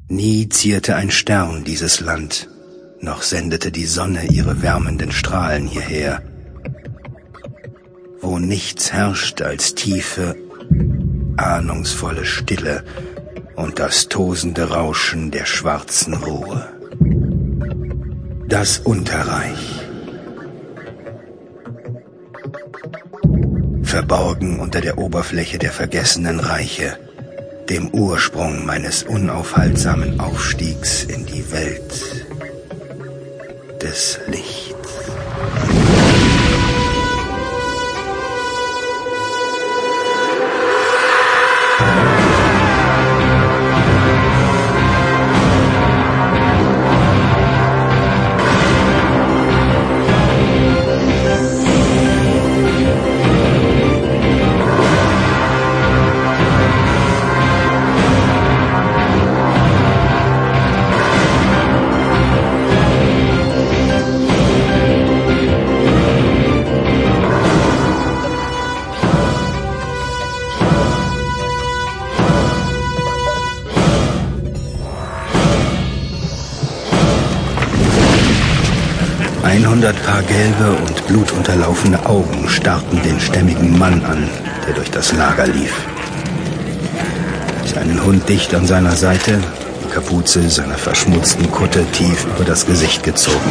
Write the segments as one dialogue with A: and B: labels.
A: Nie zierte ein Stern dieses Land, noch sendete die Sonne ihre wärmenden Strahlen hierher, wo nichts herrscht als tiefe, ahnungsvolle Stille und das tosende Rauschen der schwarzen Ruhe. Das Unterreich. Verborgen unter der Oberfläche der vergessenen Reiche, dem Ursprung meines unaufhaltsamen Aufstiegs in die Welt des Lichts. 100 Paar gelbe und blutunterlaufene Augen starrten den stämmigen Mann an, der durch das Lager lief. Seinen Hund dicht an seiner Seite, die Kapuze seiner verschmutzten Kutte tief über das Gesicht gezogen.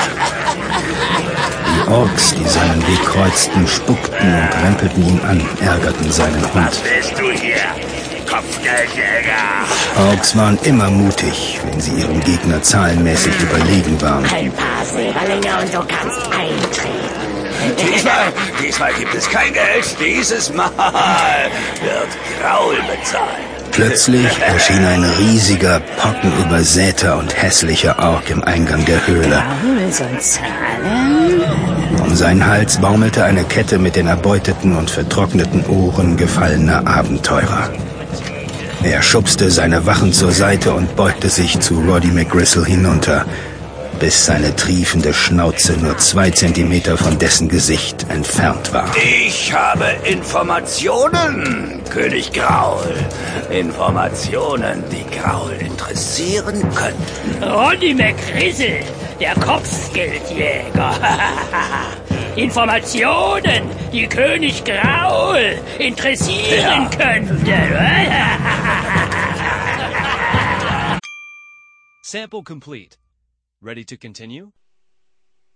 A: Die Orks, die seinen Weg kreuzten, spuckten und rempelten ihn an, ärgerten seinen Hund.
B: Was bist du hier? Kopfgeldjäger!
A: Orks waren immer mutig, wenn sie ihrem Gegner zahlenmäßig überlegen waren.
C: Ein paar Silberlinge und du kannst eintreten.
B: Diesmal gibt es kein Geld. Dieses Mal wird Graul bezahlen.
A: Plötzlich erschien ein riesiger, pockenübersäter und hässlicher Ork im Eingang der Höhle.
C: Graul soll zahlen?
A: Um seinen Hals baumelte eine Kette mit den erbeuteten und vertrockneten Ohren gefallener Abenteurer. Er schubste seine Wachen zur Seite und beugte sich zu Roddy McGristle hinunter, bis seine triefende Schnauze nur 2 Zentimeter von dessen Gesicht entfernt war.
B: Ich habe Informationen, König Graul. Informationen, die Graul interessieren könnten.
D: Roddy McGristle, der Kopfgeldjäger. Informationen, die König Graul interessieren könnten.
E: Sample complete. Ready to continue?